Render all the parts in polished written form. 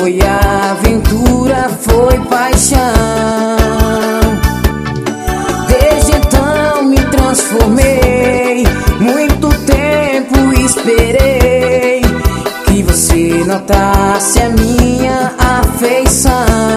foi aventura, foi paixão. Desde então me transformei, muito tempo esperei que você notasse a minha afeição.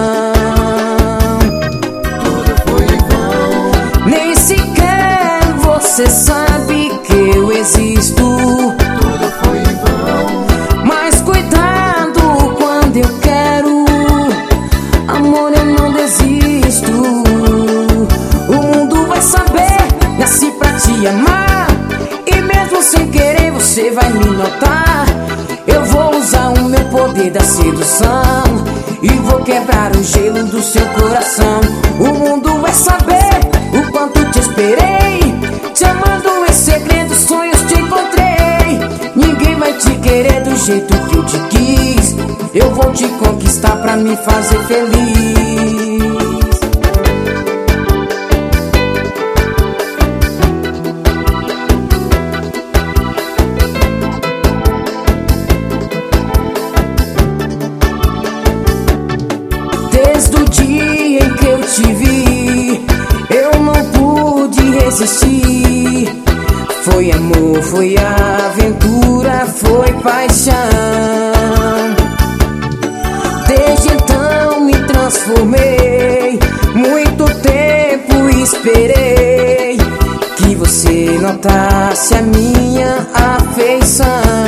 Tudo foi em vão, Nem sequer você sabe que eu existo. tudo foi em vão. Mas cuidado quando eu quero, amor, eu não desisto. O mundo vai saber, nasci pra te amar, e mesmo sem querer você vai me notar. Eu vou usar o meu poder da sedução e vou quebrar o gelo do seu coração. O mundo vai saber o quanto te esperei, te amando em segredo, sonhos te encontrei. Ninguém vai te querer do jeito que eu te quis. Eu vou te conquistar pra me fazer feliz. Desde o dia em que eu te vi, eu não pude resistir. Foi amor, foi aventura, foi paixão. Desde então me transformei, muito tempo esperei que você notasse a minha afeição.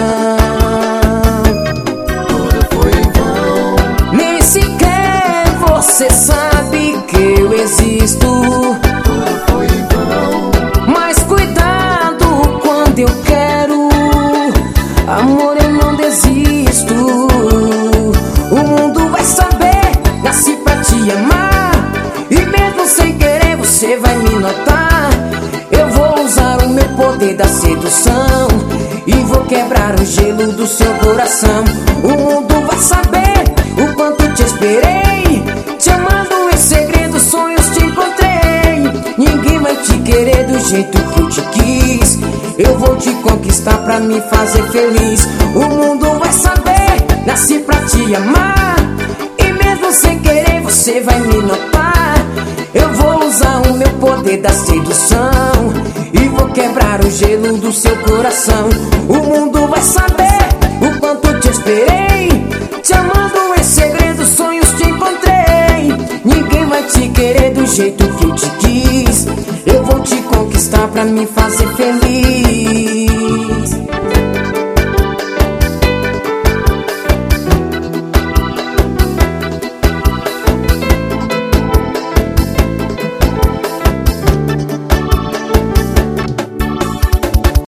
Tudo foi em vão, Nem sequer você sabe que eu existo. tudo foi em vão. Mas cuidado quando eu quero, amor, eu não desisto. O mundo vai saber, nasci pra te amar, e mesmo sem querer você vai me notar. Eu vou usar o meu poder da sedução e vou quebrar o gelo do seu coração. O mundo vai saber o quanto te esperei, te amando em segredo, sonhos te encontrei. Ninguém vai te querer do jeito que eu te quis. Eu vou te conquistar pra me fazer feliz. O mundo vai saber, nasci pra te amar, e mesmo sem querer você vai me notar. Eu vou usar o meu poder da sedução e vou quebrar o gelo do seu coração. O mundo vai saber o quanto te esperei, te amando em segredo, sonhos te encontrei. Ninguém vai te querer do jeito que eu te quis. Eu vou te conquistar pra me fazer feliz.